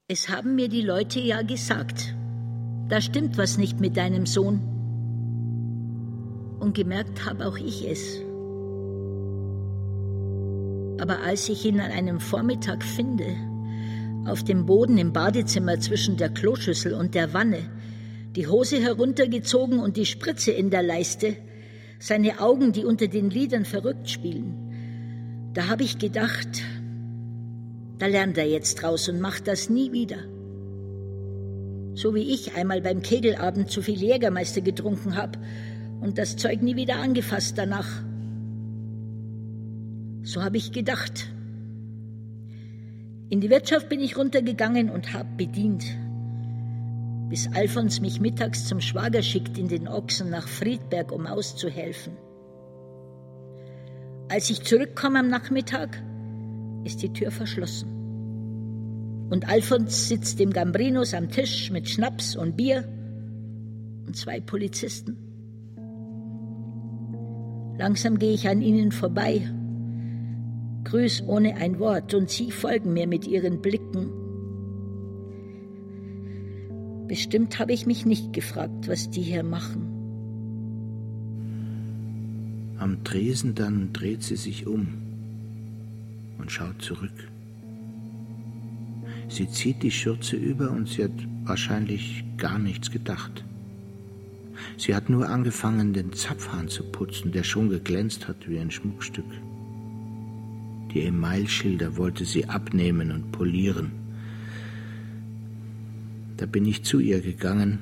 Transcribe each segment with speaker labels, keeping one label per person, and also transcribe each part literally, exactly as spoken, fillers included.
Speaker 1: Es haben mir die Leute ja gesagt, da stimmt was nicht mit deinem Sohn. Und gemerkt habe auch ich es. Aber als ich ihn an einem Vormittag finde, auf dem Boden im Badezimmer zwischen der Kloschüssel und der Wanne, die Hose heruntergezogen und die Spritze in der Leiste, seine Augen, die unter den Lidern verrückt spielen, da habe ich gedacht, da lernt er jetzt raus und macht das nie wieder. So wie ich einmal beim Kegelabend zu viel Jägermeister getrunken habe und das Zeug nie wieder angefasst danach. So habe ich gedacht. In die Wirtschaft bin ich runtergegangen und habe bedient, bis Alfons mich mittags zum Schwager schickt in den Ochsen nach Friedberg, um auszuhelfen. Als ich zurückkomme am Nachmittag, ist die Tür verschlossen. Und Alfons sitzt im Gambrinus am Tisch mit Schnaps und Bier und zwei Polizisten. Langsam gehe ich an ihnen vorbei, grüß ohne ein Wort, und sie folgen mir mit ihren Blicken. Bestimmt habe ich mich nicht gefragt, was die hier machen.
Speaker 2: Am Tresen dann dreht sie sich um und schaut zurück. Sie zieht die Schürze über und sie hat wahrscheinlich gar nichts gedacht. Sie hat nur angefangen, den Zapfhahn zu putzen, der schon geglänzt hat wie ein Schmuckstück. Die Emailschilder wollte sie abnehmen und polieren. Da bin ich zu ihr gegangen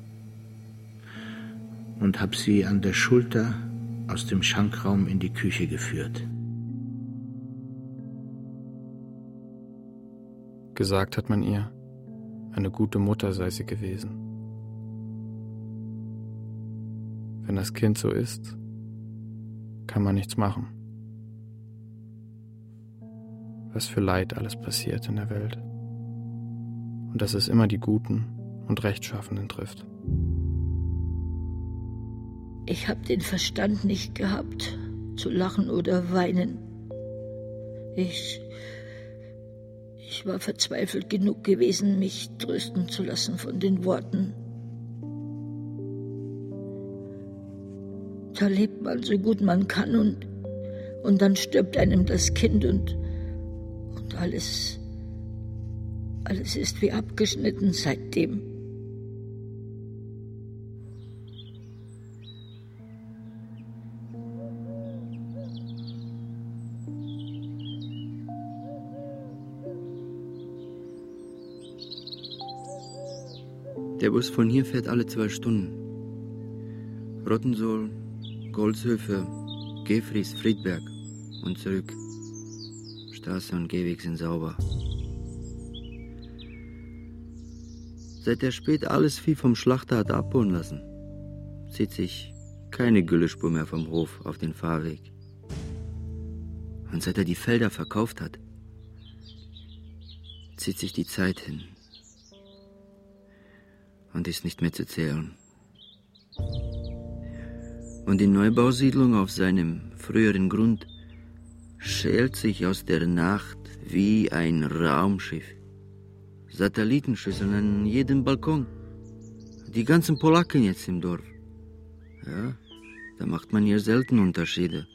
Speaker 2: und habe sie an der Schulter aus dem Schankraum in die Küche geführt.
Speaker 3: Gesagt hat man ihr, eine gute Mutter sei sie gewesen. Wenn das Kind so ist, kann man nichts machen. Was für Leid alles passiert in der Welt. Und dass es immer die Guten und Rechtschaffenden trifft.
Speaker 1: Ich habe den Verstand nicht gehabt, zu lachen oder weinen. Ich... Ich war verzweifelt genug gewesen, mich trösten zu lassen von den Worten. Da lebt man so gut man kann und, und dann stirbt einem das Kind und, und alles, alles ist wie abgeschnitten seitdem.
Speaker 4: Der Bus von hier fährt alle zwei Stunden. Rottensohl, Golzhöfe, Gefries, Friedberg und zurück. Straße und Gehweg sind sauber. Seit er spät alles Vieh vom Schlachter hat abholen lassen, zieht sich keine Güllespur mehr vom Hof auf den Fahrweg. Und seit er die Felder verkauft hat, zieht sich die Zeit hin und ist nicht mehr zu zählen. Und die Neubausiedlung auf seinem früheren Grund schält sich aus der Nacht wie ein Raumschiff. Satellitenschüsseln an jedem Balkon. Die ganzen Polacken jetzt im Dorf. Ja, da macht man hier selten Unterschiede.